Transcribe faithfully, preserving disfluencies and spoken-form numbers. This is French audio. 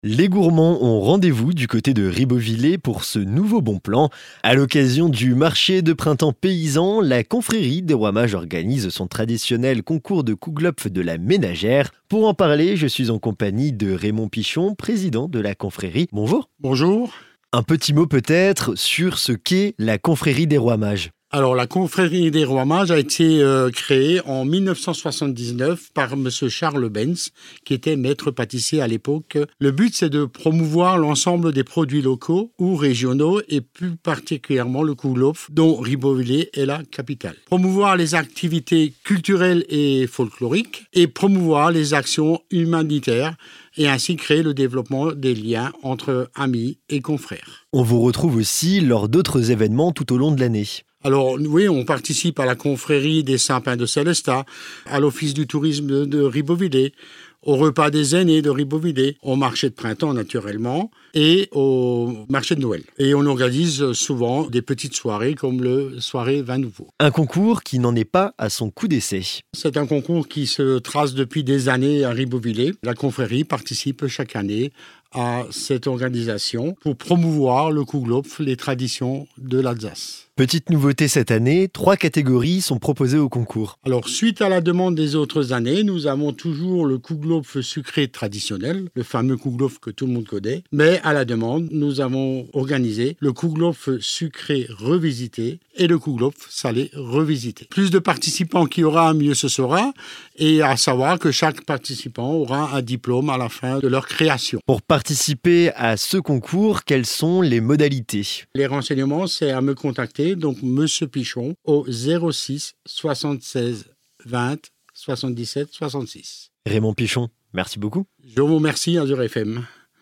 Les gourmands ont rendez-vous du côté de Ribeauvillé pour ce nouveau bon plan. À l'occasion du marché de printemps paysan, la confrérie des Rois Mages organise son traditionnel concours de Kouglof de la ménagère. Pour en parler, je suis en compagnie de Raymond Pichon, président de la confrérie. Bonjour. Bonjour. Un petit mot peut-être sur ce qu'est la confrérie des Rois Mages. Alors, la confrérie des Rois Mages a été euh, créée en dix-neuf cent soixante-dix-neuf par M. Charles Benz, qui était maître pâtissier à l'époque. Le but, c'est de promouvoir l'ensemble des produits locaux ou régionaux et plus particulièrement le Kouglof, dont Ribeauvillé est la capitale. Promouvoir les activités culturelles et folkloriques et promouvoir les actions humanitaires et ainsi créer le développement des liens entre amis et confrères. On vous retrouve aussi lors d'autres événements tout au long de l'année. Alors oui, on participe à la confrérie des Saints-Pins de Célestat, à l'office du tourisme de, de Ribeauvillé, au repas des aînés de Ribeauvillé, au marché de printemps naturellement et au marché de Noël. Et on organise souvent des petites soirées comme le soirée vin nouveau. Un concours qui n'en est pas à son coup d'essai. C'est un concours qui se trace depuis des années à Ribeauvillé. La confrérie participe chaque année à cette organisation pour promouvoir le Kouglof, les traditions de l'Alsace. Petite nouveauté cette année, trois catégories sont proposées au concours. Alors, suite à la demande des autres années, nous avons toujours le Kouglof sucré traditionnel, le fameux Kouglof que tout le monde connaît. Mais à la demande, nous avons organisé le Kouglof sucré revisité et le Kouglof salé revisité. Plus de participants qu'il y aura, mieux ce sera. Et à savoir que chaque participant aura un diplôme à la fin de leur création. Pour participer à ce concours, quelles sont les modalités ? Les renseignements, c'est à me contacter, donc Monsieur Pichon, au zéro six soixante-seize vingt soixante-dix-sept soixante-six. Raymond Pichon, merci beaucoup. Je vous remercie, Azure F M.